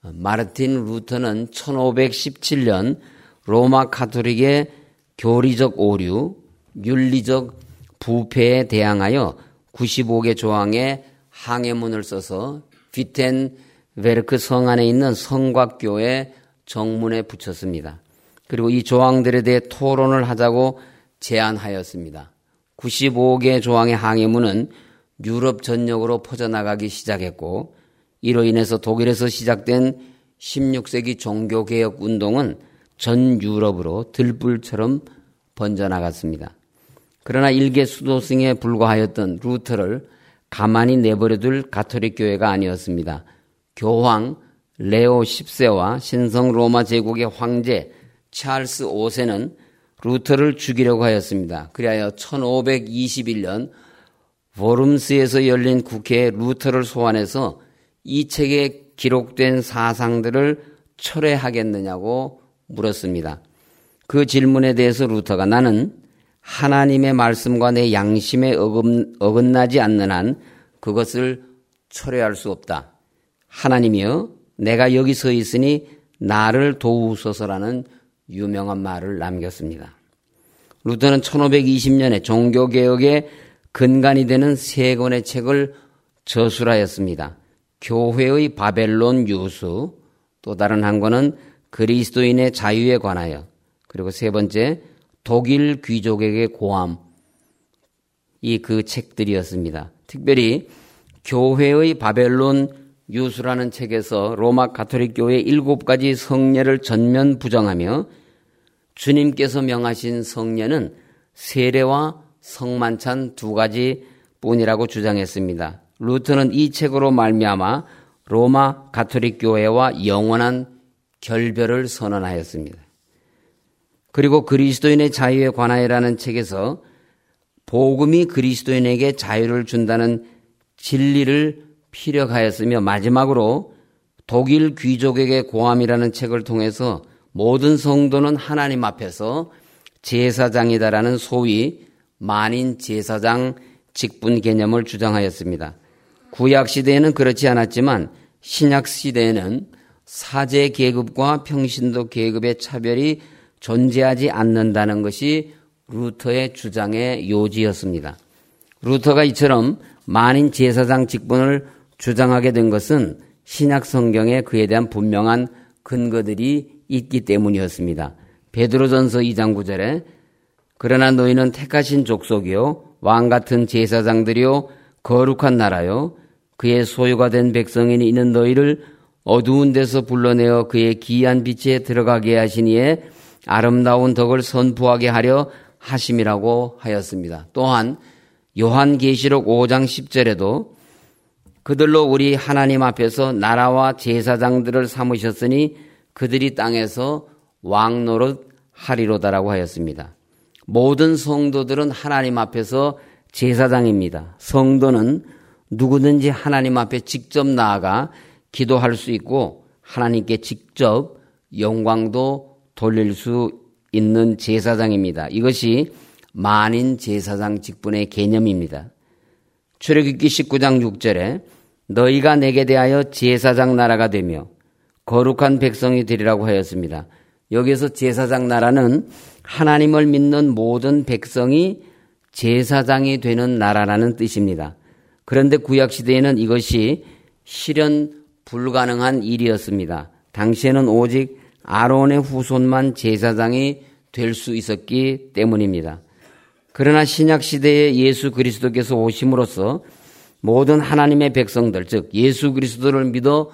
마르틴 루터는 1517년 로마 카톨릭의 교리적 오류, 윤리적 부패에 대항하여 95개 조항의 항해문을 써서 비텐베르크 성 안에 있는 성곽교회 정문에 붙였습니다. 그리고 이 조항들에 대해 토론을 하자고 제안하였습니다. 95개 조항의 항해문은 유럽 전역으로 퍼져나가기 시작했고, 이로 인해서 독일에서 시작된 16세기 종교개혁 운동은 전 유럽으로 들불처럼 번져나갔습니다. 그러나 일개 수도승에 불과하였던 루터를 가만히 내버려둘 가톨릭 교회가 아니었습니다. 교황 레오 10세와 신성 로마 제국의 황제 찰스 5세는 루터를 죽이려고 하였습니다. 그리하여 1521년 워름스에서 열린 국회에 루터를 소환해서 이 책에 기록된 사상들을 철회하겠느냐고 물었습니다. 그 질문에 대해서 루터가 나는 하나님의 말씀과 내 양심에 어긋나지 않는 한 그것을 철회할 수 없다. 하나님이여, 내가 여기 서 있으니 나를 도우소서라는 유명한 말을 남겼습니다. 루터는 1520년에 종교개혁의 근간이 되는 3권의 책을 저술하였습니다. 교회의 바벨론 유수, 또 다른 한 권은 그리스도인의 자유에 관하여, 그리고 3번째 독일 귀족에게 고함, 이 그 책들이었습니다. 특별히 교회의 바벨론 유수라는 책에서 로마 가톨릭 교회의 7가지 성례를 전면 부정하며 주님께서 명하신 성례는 세례와 성만찬 2가지 뿐이라고 주장했습니다. 루터는 이 책으로 말미암아 로마 가톨릭 교회와 영원한 결별을 선언하였습니다. 그리고 그리스도인의 자유에 관하여라는 책에서 복음이 그리스도인에게 자유를 준다는 진리를 피력하였으며, 마지막으로 독일 귀족에게 고함이라는 책을 통해서 모든 성도는 하나님 앞에서 제사장이다라는 소위 만인 제사장 직분 개념을 주장하였습니다. 구약 시대에는 그렇지 않았지만 신약 시대에는 사제 계급과 평신도 계급의 차별이 존재하지 않는다는 것이 루터의 주장의 요지였습니다. 루터가 이처럼 만인 제사장 직분을 주장하게 된 것은 신약 성경에 그에 대한 분명한 근거들이 있기 때문이었습니다. 베드로전서 2장 9절에 그러나 너희는 택하신 족속이요 왕같은 제사장들이요 거룩한 나라요 그의 소유가 된 백성이니 이는 너희를 어두운 데서 불러내어 그의 기이한 빛에 들어가게 하시니에 아름다운 덕을 선포하게 하려 하심이라고 하였습니다. 또한 요한계시록 5장 10절에도 그들로 우리 하나님 앞에서 나라와 제사장들을 삼으셨으니 그들이 땅에서 왕노릇 하리로다라고 하였습니다. 모든 성도들은 하나님 앞에서 제사장입니다. 성도는 누구든지 하나님 앞에 직접 나아가 기도할 수 있고 하나님께 직접 영광도 돌릴 수 있는 제사장입니다. 이것이 만인 제사장 직분의 개념입니다. 출애굽기 19장 6절에 너희가 내게 대하여 제사장 나라가 되며 거룩한 백성이 되리라고 하였습니다. 여기서 제사장 나라는 하나님을 믿는 모든 백성이 제사장이 되는 나라라는 뜻입니다. 그런데 구약시대에는 이것이 실현 불가능한 일이었습니다. 당시에는 오직 아론의 후손만 제사장이 될 수 있었기 때문입니다. 그러나 신약시대에 예수 그리스도께서 오심으로써 모든 하나님의 백성들, 즉 예수 그리스도를 믿어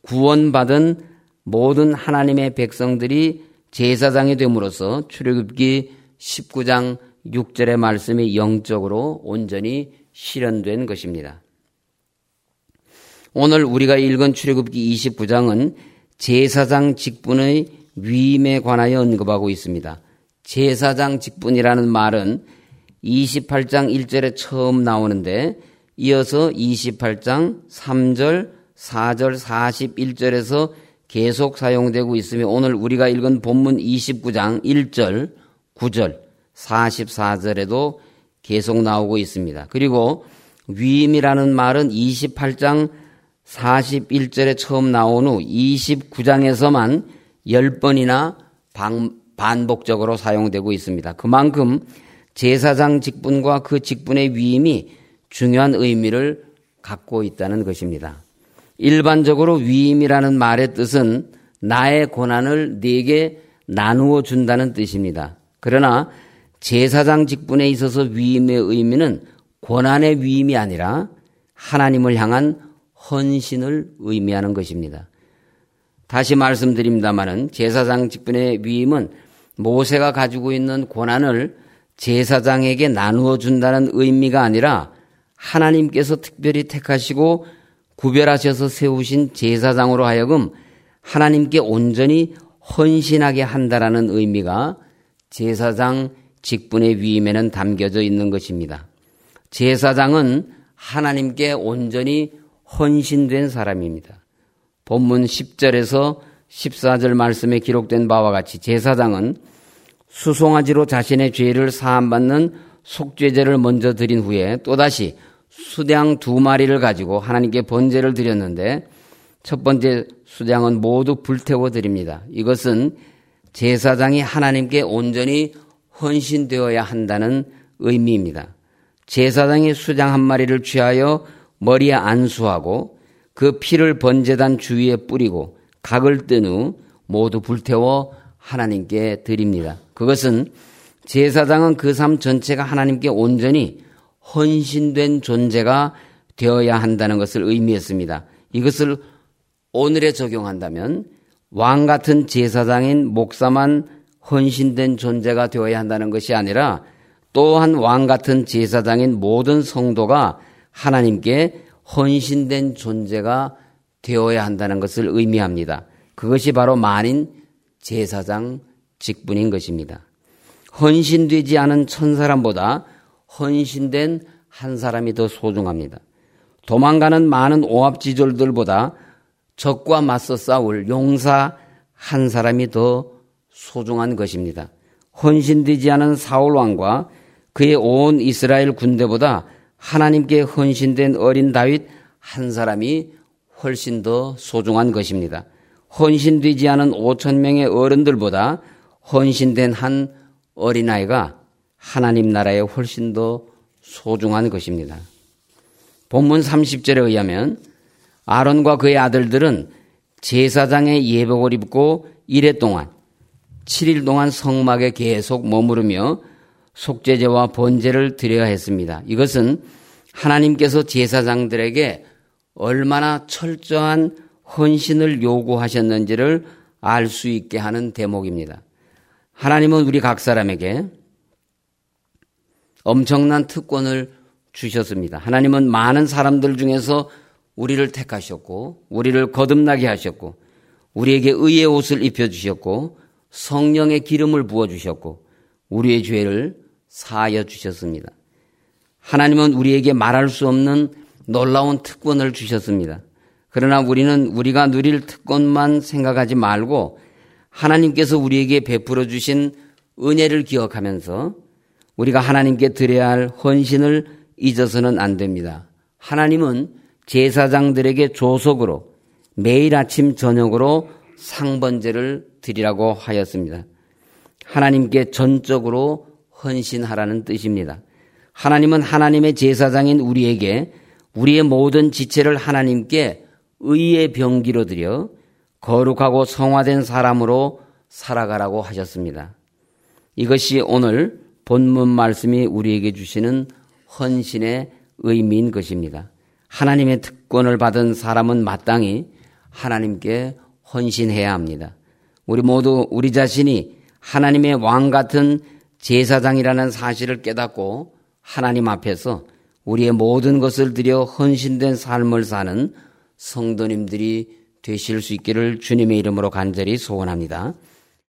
구원받은 모든 하나님의 백성들이 제사장이 됨으로써 출애굽기 19장 6절의 말씀이 영적으로 온전히 실현된 것입니다. 오늘 우리가 읽은 출애굽기 29장은 제사장 직분의 위임에 관하여 언급하고 있습니다. 제사장 직분이라는 말은 28장 1절에 처음 나오는데 이어서 28장 3절, 4절, 41절에서 계속 사용되고 있으며 오늘 우리가 읽은 본문 29장 1절, 9절, 44절에도 계속 나오고 있습니다. 그리고 위임이라는 말은 28장 41절에 처음 나온 후 29장에서만 10번이나 반복적으로 사용되고 있습니다. 그만큼 제사장 직분과 그 직분의 위임이 중요한 의미를 갖고 있다는 것입니다. 일반적으로 위임이라는 말의 뜻은 나의 고난을 네게 나누어 준다는 뜻입니다. 그러나 제사장 직분에 있어서 위임의 의미는 고난의 위임이 아니라 하나님을 향한 헌신을 의미하는 것입니다. 다시 말씀드립니다마는 제사장 직분의 위임은 모세가 가지고 있는 고난을 제사장에게 나누어 준다는 의미가 아니라 하나님께서 특별히 택하시고 구별하셔서 세우신 제사장으로 하여금 하나님께 온전히 헌신하게 한다라는 의미가 제사장 직분의 위임에는 담겨져 있는 것입니다. 제사장은 하나님께 온전히 헌신된 사람입니다. 본문 10절에서 14절 말씀에 기록된 바와 같이 제사장은 수송아지로 자신의 죄를 사함받는 속죄제를 먼저 드린 후에 또다시 수양 2마리를 가지고 하나님께 번제를 드렸는데 첫 번째 수양은 모두 불태워 드립니다. 이것은 제사장이 하나님께 온전히 헌신되어야 한다는 의미입니다. 제사장이 수양 1마리를 취하여 머리에 안수하고 그 피를 번제단 주위에 뿌리고 각을 뜬 후 모두 불태워 하나님께 드립니다. 그것은 제사장은 그 삶 전체가 하나님께 온전히 헌신된 존재가 되어야 한다는 것을 의미했습니다. 이것을 오늘에 적용한다면 왕 같은 제사장인 목사만 헌신된 존재가 되어야 한다는 것이 아니라 또한 왕 같은 제사장인 모든 성도가 하나님께 헌신된 존재가 되어야 한다는 것을 의미합니다. 그것이 바로 만인 제사장 직분인 것입니다. 헌신되지 않은 1000사람보다 헌신된 한 사람이 더 소중합니다. 도망가는 많은 오합지졸들보다 적과 맞서 싸울 용사 한 사람이 더 소중한 것입니다. 헌신되지 않은 사울 왕과 그의 온 이스라엘 군대보다 하나님께 헌신된 어린 다윗 한 사람이 훨씬 더 소중한 것입니다. 헌신되지 않은 5,000명의 어른들보다 헌신된 한 어린아이가 하나님 나라에 훨씬 더 소중한 것입니다. 본문 30절에 의하면 아론과 그의 아들들은 제사장의 예복을 입고 이래 동안 7일 동안 성막에 계속 머무르며 속죄제와 번제를 드려야 했습니다. 이것은 하나님께서 제사장들에게 얼마나 철저한 헌신을 요구하셨는지를 알 수 있게 하는 대목입니다. 하나님은 우리 각 사람에게 엄청난 특권을 주셨습니다. 하나님은 많은 사람들 중에서 우리를 택하셨고 우리를 거듭나게 하셨고 우리에게 의의 옷을 입혀주셨고 성령의 기름을 부어주셨고 우리의 죄를 사하여 주셨습니다. 하나님은 우리에게 말할 수 없는 놀라운 특권을 주셨습니다. 그러나 우리는 우리가 누릴 특권만 생각하지 말고 하나님께서 우리에게 베풀어 주신 은혜를 기억하면서 우리가 하나님께 드려야 할 헌신을 잊어서는 안 됩니다. 하나님은 제사장들에게 조속으로 매일 아침 저녁으로 상번제를 드리라고 하였습니다. 하나님께 전적으로 헌신하라는 뜻입니다. 하나님은 하나님의 제사장인 우리에게 우리의 모든 지체를 하나님께 의의 병기로 드려 거룩하고 성화된 사람으로 살아가라고 하셨습니다. 이것이 오늘 본문 말씀이 우리에게 주시는 헌신의 의미인 것입니다. 하나님의 특권을 받은 사람은 마땅히 하나님께 헌신해야 합니다. 우리 모두 우리 자신이 하나님의 왕 같은 제사장이라는 사실을 깨닫고 하나님 앞에서 우리의 모든 것을 들여 헌신된 삶을 사는 성도님들이 되실 수 있기를 주님의 이름으로 간절히 소원합니다.